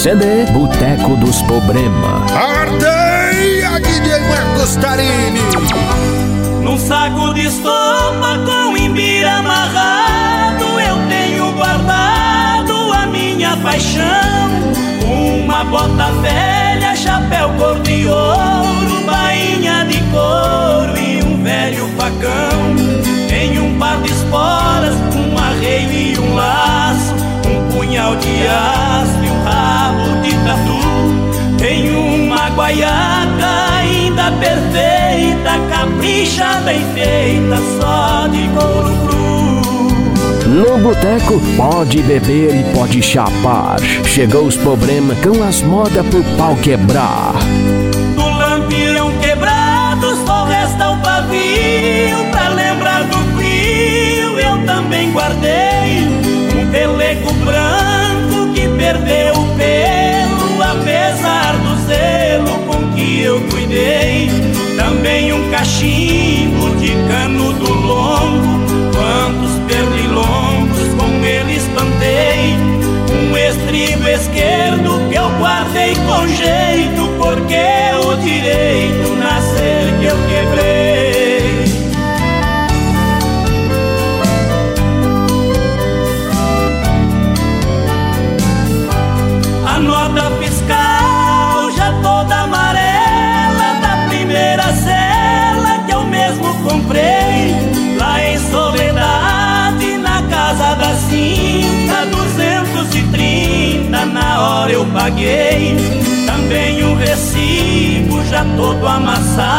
CD Boteco dos Problema. Arteia DJ Marcos Tarini. Num saco de estopa com imbira amarrado, eu tenho guardado a minha paixão. Uma bota velha, chapéu cor de ouro, bainha de couro e um velho facão. Tenho um par de esporas, um arreio e um laço, um punhal de aço e um rabo de tatu. Tenho uma guaiaca ainda perfeita, caprichada e feita só de couro cru. No boteco pode beber e pode chapar. Chegou os problemas com as modas pro pau quebrar. Do lampião quebrado só resta o pavio. Pra lembrar do frio eu também guardei um pelego branco que perdeu o pelo, apesar do zelo com que eu cuidei. Também um cachimbo de canudo longo, quantos pernilongos com ele espantei. Um estribo esquerdo que eu guardei com jeito, porque o direito nascer que eu quebrei. A nota fiscal já toda amarela, da primeira cela que eu mesmo comprei lá em Soledade, na casa da Cinta, 230 na hora eu paguei. Também um recibo já todo amassado